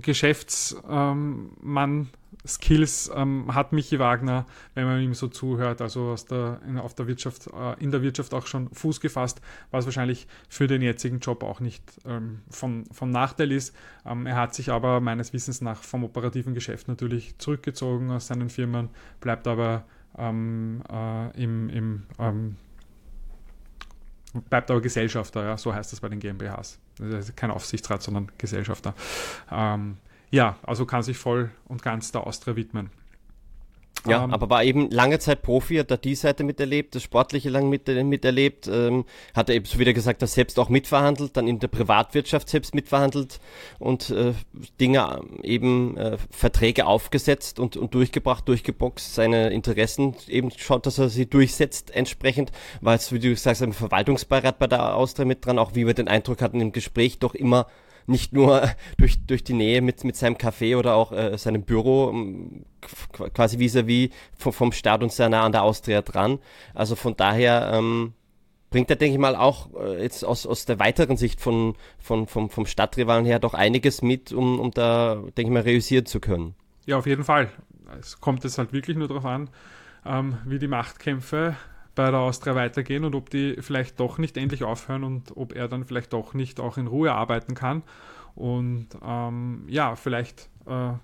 Geschäftsmann-Skills ähm, hat Michi Wagner, wenn man ihm so zuhört, also aus der, in, auf der Wirtschaft, äh, in der Wirtschaft auch schon Fuß gefasst, was wahrscheinlich für den jetzigen Job auch nicht ähm, von, von Nachteil ist. Ähm, er hat sich aber meines Wissens nach vom operativen Geschäft natürlich zurückgezogen aus seinen Firmen, bleibt aber ähm, äh, im, im ähm, bleibt aber Gesellschafter, ja, so heißt das bei den GmbHs. Also kein Aufsichtsrat, sondern Gesellschafter. Ähm, ja, also kann sich voll und ganz der Austria widmen. Ja, ähm, aber war eben lange Zeit Profi, hat da die Seite miterlebt, das Sportliche lang mit, miterlebt, ähm, hat er eben, so wie er gesagt hat, selbst auch mitverhandelt, dann in der Privatwirtschaft selbst mitverhandelt und äh, Dinge eben, äh, Verträge aufgesetzt und, und durchgebracht, durchgeboxt, seine Interessen eben schaut, dass er sie durchsetzt entsprechend, war jetzt, wie du sagst, im Verwaltungsbeirat bei der Austria mit dran, auch wie wir den Eindruck hatten im Gespräch, doch immer nicht nur durch, durch die Nähe mit, mit seinem Café oder auch äh, seinem Büro, ähm, quasi vis-à-vis vom, vom Start und sehr nah an der Austria dran. Also von daher ähm, bringt er, denke ich mal, auch äh, jetzt aus, aus der weiteren Sicht von, von, vom, vom Stadtrivalen her doch einiges mit, um, um da, denke ich mal, reüssieren zu können. Ja, auf jeden Fall. Es kommt jetzt halt wirklich nur darauf an, ähm, wie die Machtkämpfe bei der Austria weitergehen und ob die vielleicht doch nicht endlich aufhören und ob er dann vielleicht doch nicht auch in Ruhe arbeiten kann. Und ähm, ja, vielleicht, äh,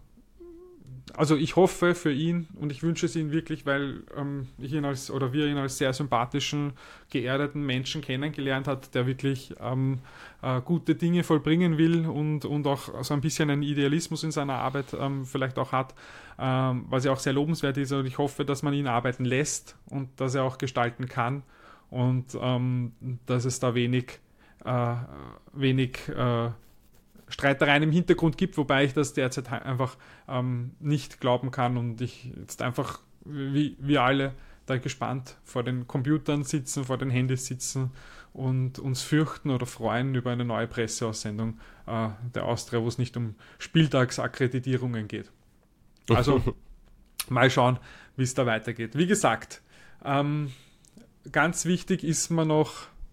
also ich hoffe für ihn und ich wünsche es ihm wirklich, weil ähm, ich ihn als, oder wir ihn als sehr sympathischen, geerdeten Menschen kennengelernt hat, der wirklich ähm, äh, gute Dinge vollbringen will und, und auch so ein bisschen einen Idealismus in seiner Arbeit ähm, vielleicht auch hat, ähm, was ja auch sehr lobenswert ist, und ich hoffe, dass man ihn arbeiten lässt und dass er auch gestalten kann und ähm, dass es da wenig, äh, wenig äh, Streitereien im Hintergrund gibt, wobei ich das derzeit einfach ähm, nicht glauben kann und ich jetzt einfach, wie wir alle, da gespannt vor den Computern sitzen, vor den Handys sitzen und uns fürchten oder freuen über eine neue Presseaussendung äh, der Austria, wo es nicht um Spieltagsakkreditierungen geht. Also mal schauen, wie es da weitergeht. Wie gesagt, ähm, ganz wichtig ist mir noch,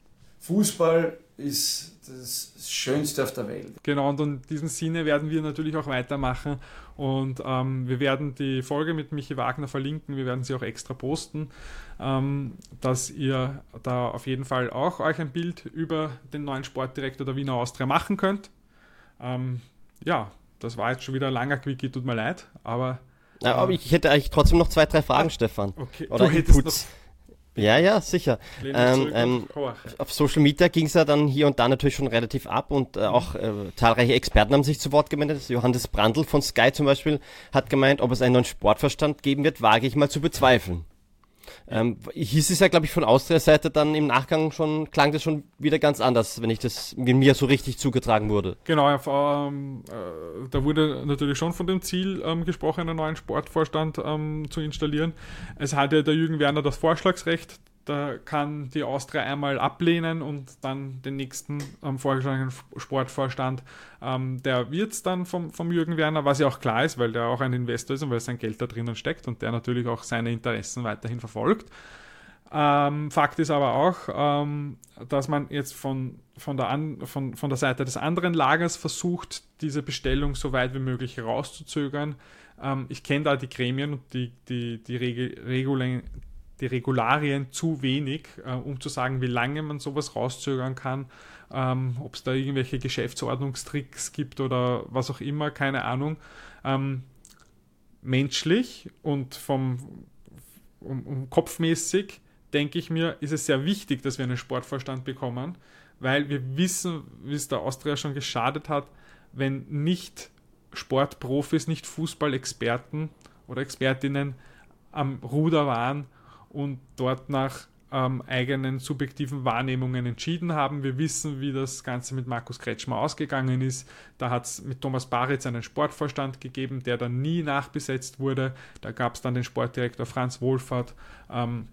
Fußball ist das Schönste auf der Welt. Genau, und in diesem Sinne werden wir natürlich auch weitermachen und ähm, wir werden die Folge mit Michi Wagner verlinken, wir werden sie auch extra posten, ähm, dass ihr da auf jeden Fall auch euch ein Bild über den neuen Sportdirektor der Wiener Austria machen könnt. Ähm, ja, das war jetzt schon wieder ein langer Quickie, tut mir leid, aber... Ja, aber ich hätte eigentlich trotzdem noch zwei, drei Fragen, ah, Stefan. Okay, oder du hättest noch... Ja, ja, sicher. Ähm, ähm, auf Social Media ging es ja dann hier und da natürlich schon relativ ab und äh, auch äh, zahlreiche Experten haben sich zu Wort gemeldet. Johannes Brandl von Sky zum Beispiel hat gemeint, ob es einen neuen Sportverstand geben wird, wage ich mal zu bezweifeln. Ähm, hieß es ja, glaube ich, von Austria-Seite dann im Nachgang schon, klang das schon wieder ganz anders, wenn ich das mir so richtig zugetragen wurde. Genau, ähm, äh, da wurde natürlich schon von dem Ziel ähm, gesprochen, einen neuen Sportvorstand ähm, zu installieren. Es hat ja der Jürgen Werner das Vorschlagsrecht, da kann die Austria einmal ablehnen und dann den nächsten ähm, vorgeschlagenen Sportvorstand, ähm, der wird es dann vom, vom Jürgen Werner, was ja auch klar ist, weil der auch ein Investor ist und weil sein Geld da drinnen steckt und der natürlich auch seine Interessen weiterhin verfolgt. Ähm, Fakt ist aber auch, ähm, dass man jetzt von, von, der An, von, von der Seite des anderen Lagers versucht, diese Bestellung so weit wie möglich herauszuzögern. Ähm, ich kenne da die Gremien und die, die, die Regel, Regularien, die Regularien zu wenig, äh, um zu sagen, wie lange man sowas rauszögern kann, ähm, ob es da irgendwelche Geschäftsordnungstricks gibt oder was auch immer, keine Ahnung. Ähm, menschlich und vom um, um kopfmäßig denke ich mir, ist es sehr wichtig, dass wir einen Sportvorstand bekommen, weil wir wissen, wie es der Austria schon geschadet hat, wenn nicht Sportprofis, nicht Fußballexperten oder Expertinnen am Ruder waren und dort nach ähm, eigenen subjektiven Wahrnehmungen entschieden haben. Wir wissen, wie das Ganze mit Markus Kretschmer ausgegangen ist. Da hat es mit Thomas Baritz einen Sportvorstand gegeben, der dann nie nachbesetzt wurde. Da gab es dann den Sportdirektor Franz Wohlfahrt ähm,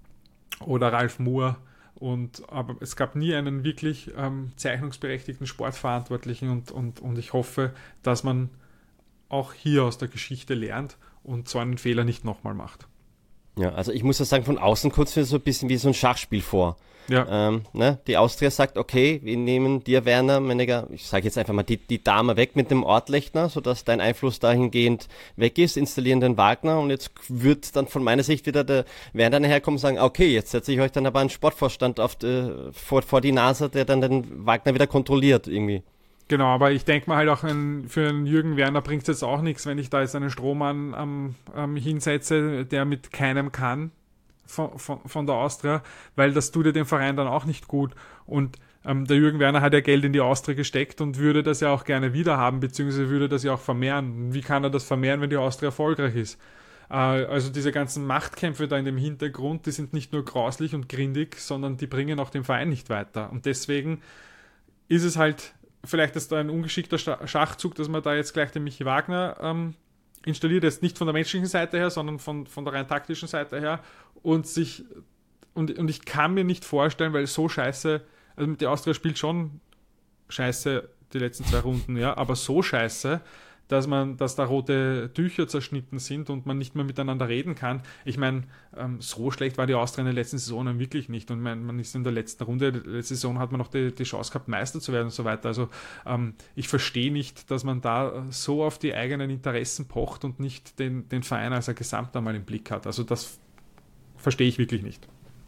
oder Ralf Mohr. Und, aber es gab nie einen wirklich ähm, zeichnungsberechtigten Sportverantwortlichen und, und, und ich hoffe, dass man auch hier aus der Geschichte lernt und so einen Fehler nicht nochmal macht. Ja, also ich muss ja sagen, von außen kommt es mir so ein bisschen wie so ein Schachspiel vor. Ja. Ähm, ne? Die Austria sagt, okay, wir nehmen dir, Werner, Menneger, ich sage jetzt einfach mal die, die Dame weg mit dem Ortlechner, sodass dein Einfluss dahingehend weg ist, installieren den Wagner und jetzt wird dann von meiner Sicht wieder der Werner daherkommen und sagen, okay, jetzt setze ich euch dann aber einen Sportvorstand auf die, vor, vor die Nase, der dann den Wagner wieder kontrolliert irgendwie. Genau, aber ich denke mal halt auch, ein, für einen Jürgen Werner bringt es jetzt auch nichts, wenn ich da jetzt einen Strohmann ähm, ähm, hinsetze, der mit keinem kann von, von, von der Austria, weil das tut ja dem Verein dann auch nicht gut. Und ähm, der Jürgen Werner hat ja Geld in die Austria gesteckt und würde das ja auch gerne wieder haben, beziehungsweise würde das ja auch vermehren. Wie kann er das vermehren, wenn die Austria erfolgreich ist? Äh, also diese ganzen Machtkämpfe da in dem Hintergrund, die sind nicht nur grauslich und grindig, sondern die bringen auch den Verein nicht weiter. Und deswegen ist es halt vielleicht ist da ein ungeschickter Schachzug, dass man da jetzt gleich den Michi Wagner ähm, installiert, jetzt nicht von der menschlichen Seite her, sondern von, von der rein taktischen Seite her und sich und, und ich kann mir nicht vorstellen, weil so scheiße, also die Austria spielt schon scheiße die letzten zwei Runden, ja, aber so scheiße, dass man, dass da rote Tücher zerschnitten sind und man nicht mehr miteinander reden kann. Ich meine, ähm, so schlecht war die Austria in den letzten Saisonen wirklich nicht. Und man, man ist in der letzten Runde, letzte Saison hat man noch die, die Chance gehabt, Meister zu werden und so weiter. Also ähm, ich verstehe nicht, dass man da so auf die eigenen Interessen pocht und nicht den, den Verein als ein Gesamt einmal im Blick hat. Also das verstehe ich wirklich nicht.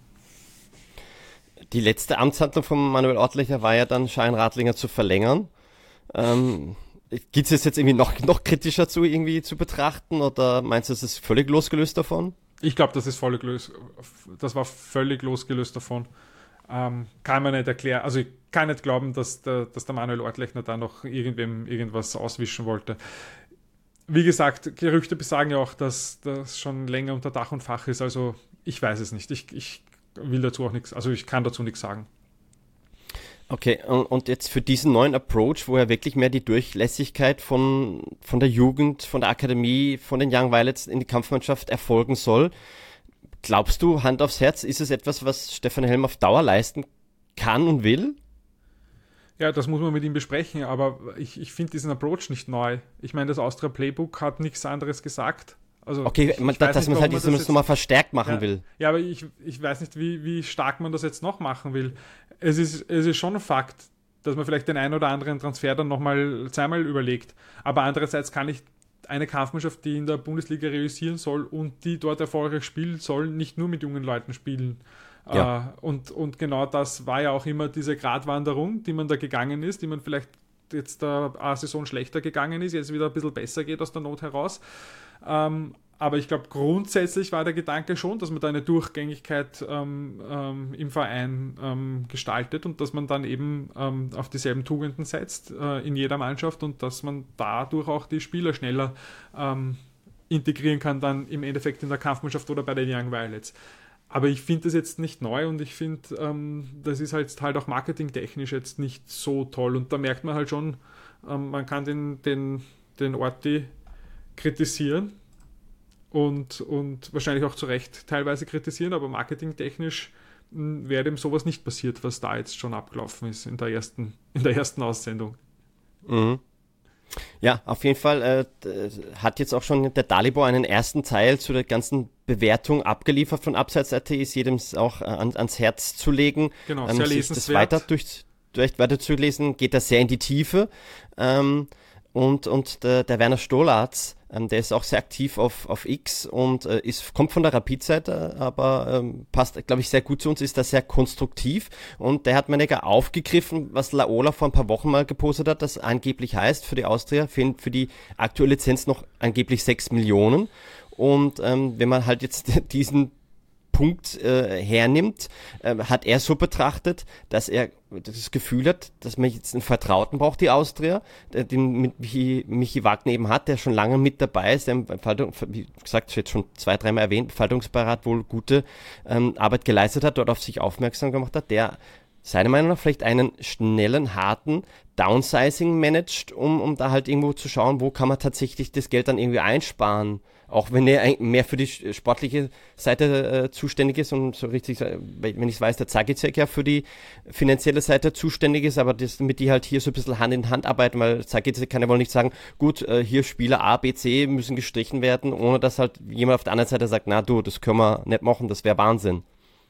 Die letzte Amtshandlung von Manuel Ortlicher war ja dann, Schein Radlinger zu verlängern. Ähm, Gibt es jetzt irgendwie noch, noch kritischer zu irgendwie zu betrachten oder meinst du, das ist völlig losgelöst davon? Ich glaube, das ist völlig los, das war völlig losgelöst davon. Ähm, kann man nicht erklären, also ich kann nicht glauben, dass der, dass der Manuel Ortlechner da noch irgendwem irgendwas auswischen wollte. Wie gesagt, Gerüchte besagen ja auch, dass das schon länger unter Dach und Fach ist, also ich weiß es nicht. Ich, ich will dazu auch nichts, also ich kann dazu nichts sagen. Okay, und jetzt für diesen neuen Approach, wo ja wirklich mehr die Durchlässigkeit von, von der Jugend, von der Akademie, von den Young Violets in die Kampfmannschaft erfolgen soll, glaubst du, Hand aufs Herz, ist es etwas, was Stefan Helm auf Dauer leisten kann und will? Ja, das muss man mit ihm besprechen, aber ich, ich finde diesen Approach nicht neu. Ich meine, das Austria Playbook hat nichts anderes gesagt. Also okay, ich, man, ich dass man es halt das jetzt nochmal verstärkt machen ja, will. Ja, aber ich, ich weiß nicht, wie, wie stark man das jetzt noch machen will. Es ist, es ist schon ein Fakt, dass man vielleicht den einen oder anderen Transfer dann nochmal zweimal überlegt. Aber andererseits kann ich eine Kampfmannschaft, die in der Bundesliga realisieren soll und die dort erfolgreich spielen soll, nicht nur mit jungen Leuten spielen. Ja. Äh, und, und genau das war ja auch immer diese Gratwanderung, die man da gegangen ist, die man vielleicht jetzt da eine Saison schlechter gegangen ist, jetzt wieder ein bisschen besser geht aus der Not heraus. Ähm, aber ich glaube, grundsätzlich war der Gedanke schon, dass man da eine Durchgängigkeit ähm, ähm, im Verein ähm, gestaltet und dass man dann eben ähm, auf dieselben Tugenden setzt äh, in jeder Mannschaft und dass man dadurch auch die Spieler schneller ähm, integrieren kann, dann im Endeffekt in der Kampfmannschaft oder bei den Young Violets. Aber ich finde das jetzt nicht neu und ich finde, ähm, das ist halt, halt auch marketingtechnisch jetzt nicht so toll. Und da merkt man halt schon, ähm, man kann den, den, den Orti kritisieren und, und wahrscheinlich auch zu Recht teilweise kritisieren, aber marketingtechnisch mh, wäre dem sowas nicht passiert, was da jetzt schon abgelaufen ist in der ersten, in der ersten Aussendung. Mhm. Ja, auf jeden Fall äh, hat jetzt auch schon der Dalibor einen ersten Teil zu der ganzen Bewertung abgeliefert von Abseits Punkt at, ist jedem auch äh, an, ans Herz zu legen. Genau, ähm, sehr sich das lesenswert. weiter durch, durch weiter zu lesen, geht das sehr in die Tiefe. Ähm, und und der, der Werner Stolarz, ähm, der ist auch sehr aktiv auf, auf X und äh, ist, kommt von der Rapid-Seite, aber ähm, passt, glaube ich, sehr gut zu uns, ist da sehr konstruktiv und der hat Menegger aufgegriffen, was Laola vor ein paar Wochen mal gepostet hat, das angeblich heißt für die Austria, für, für die aktuelle Lizenz noch angeblich sechs Millionen und ähm, wenn man halt jetzt diesen Punkt äh, hernimmt, äh, hat er so betrachtet, dass er das Gefühl hat, dass man jetzt einen Vertrauten braucht, die Austria, der, den mit Michi, Michi Wagner eben hat, der schon lange mit dabei ist, der im Faltung, wie gesagt, jetzt schon zwei, dreimal erwähnt, Faltungsbeirat wohl gute ähm, Arbeit geleistet hat, dort auf sich aufmerksam gemacht hat, der seiner Meinung nach vielleicht einen schnellen, harten Downsizing managt, um, um da halt irgendwo zu schauen, wo kann man tatsächlich das Geld dann irgendwie einsparen. Auch wenn er mehr für die sportliche Seite äh, zuständig ist und so richtig, wenn ich es weiß, der Zagicek ja für die finanzielle Seite zuständig ist, aber das, damit die halt hier so ein bisschen Hand in Hand arbeiten, weil Zagicek kann ja wohl nicht sagen, gut, äh, hier Spieler A, B, C müssen gestrichen werden, ohne dass halt jemand auf der anderen Seite sagt, na du, das können wir nicht machen, das wäre Wahnsinn.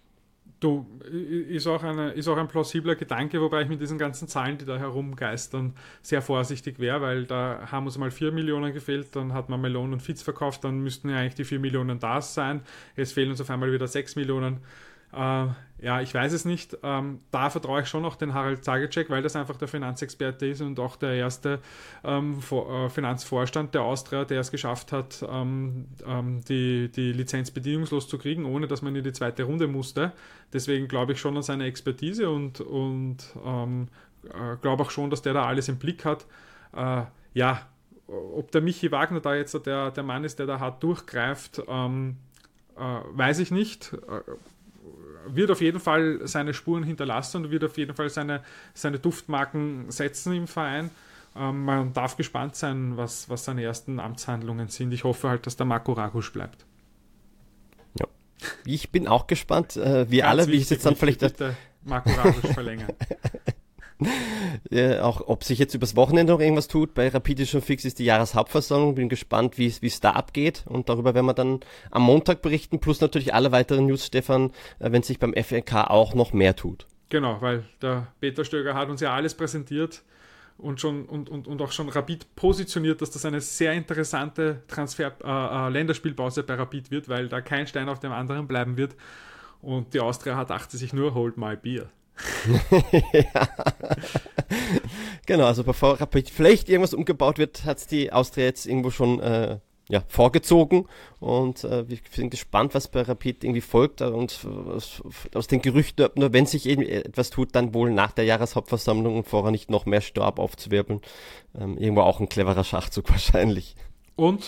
Du, ist auch, eine, ist auch ein plausibler Gedanke, wobei ich mit diesen ganzen Zahlen, die da herumgeistern, sehr vorsichtig wäre, weil da haben uns mal vier Millionen gefehlt, dann hat man Melon und Fitz verkauft, dann müssten ja eigentlich die vier Millionen da sein. Jetzt fehlen uns auf einmal wieder sechs Millionen. Äh, ja, ich weiß es nicht. Ähm, da vertraue ich schon auch den Harald Zagicek, weil das einfach der Finanzexperte ist und auch der erste ähm, Vor- äh, Finanzvorstand der Austria, der es geschafft hat, ähm, ähm, die, die Lizenz bedingungslos zu kriegen, ohne dass man in die zweite Runde musste. Deswegen glaube ich schon an seine Expertise und, und ähm, äh, glaube auch schon, dass der da alles im Blick hat. Äh, ja, ob der Michi Wagner da jetzt der, der Mann ist, der da hart durchgreift, ähm, äh, weiß ich nicht. Äh, wird auf jeden Fall seine Spuren hinterlassen und wird auf jeden Fall seine, seine Duftmarken setzen im Verein. Ähm, man darf gespannt sein, was, was seine ersten Amtshandlungen sind. Ich hoffe halt, dass der Marco Ragusch bleibt. Ja. Ich bin auch gespannt, äh, wir Ganz alle, wie wichtig, ich jetzt dann vielleicht... Bitte Marco Ragusch verlängern. Ja, auch ob sich jetzt übers Wochenende noch irgendwas tut. Bei Rapid ist schon fix, ist die Jahreshauptversammlung. Bin gespannt, wie es da abgeht. Und darüber werden wir dann am Montag berichten. Plus natürlich alle weiteren News, Stefan, wenn sich beim F A K auch noch mehr tut. Genau, weil der Peter Stöger hat uns ja alles präsentiert und schon und, und, und auch schon Rapid positioniert, dass das eine sehr interessante Transfer äh, äh, Länderspielpause bei Rapid wird, weil da kein Stein auf dem anderen bleiben wird. Und die Austria hat dachte sich nur, hold my beer. Ja. Genau, also bevor Rapid vielleicht irgendwas umgebaut wird, hat es die Austria jetzt irgendwo schon äh, ja, vorgezogen und äh, wir sind gespannt, was bei Rapid irgendwie folgt und aus, aus den Gerüchten, nur wenn sich irgendwie etwas tut, dann wohl nach der Jahreshauptversammlung und vorher nicht noch mehr Staub aufzuwirbeln. Ähm, irgendwo auch ein cleverer Schachzug wahrscheinlich. Und?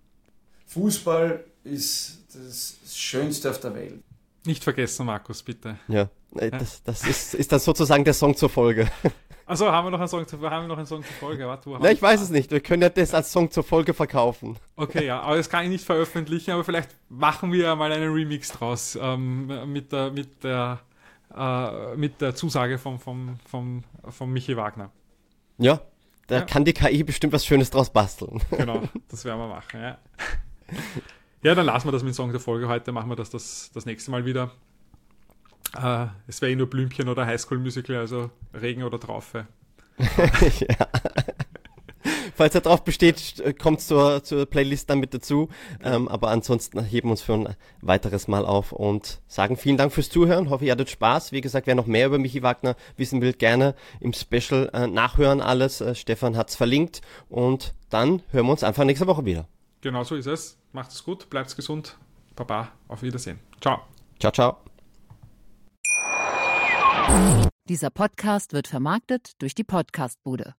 Fußball ist das Schönste auf der Welt. Nicht vergessen, Markus, bitte. Ja, das, das ist, ist dann sozusagen der Song zur Folge. Also haben wir noch einen Song zur, haben wir noch einen Song zur Folge? Warte, wo Na, ich weiß es nicht. Wir können ja das als Song zur Folge verkaufen. Okay, ja, aber das kann ich nicht veröffentlichen, aber vielleicht machen wir mal einen Remix draus ähm, mit, der, mit, der, äh, mit der Zusage vom, vom, vom, vom Michi Wagner. Ja, da ja. kann die K I bestimmt was Schönes draus basteln. Genau, das werden wir machen, ja. Ja, dann lassen wir das mit dem Song der Folge heute, machen wir das das, das nächste Mal wieder. Äh, es wäre eh nur Blümchen oder Highschool-Musical, also Regen oder Traufe. Ja. Falls er drauf besteht, kommt zur, zur Playlist dann mit dazu. Ähm, aber ansonsten heben wir uns für ein weiteres Mal auf und sagen vielen Dank fürs Zuhören. Hoffe, ihr hattet Spaß. Wie gesagt, wer noch mehr über Michi Wagner wissen will, gerne im Special äh, nachhören alles. Äh, Stefan hat's verlinkt. Und dann hören wir uns einfach nächste Woche wieder. Genau so ist es. Macht es gut, bleibt gesund. Baba, auf Wiedersehen. Ciao. Ciao, ciao. Dieser Podcast wird vermarktet durch die Podcastbude.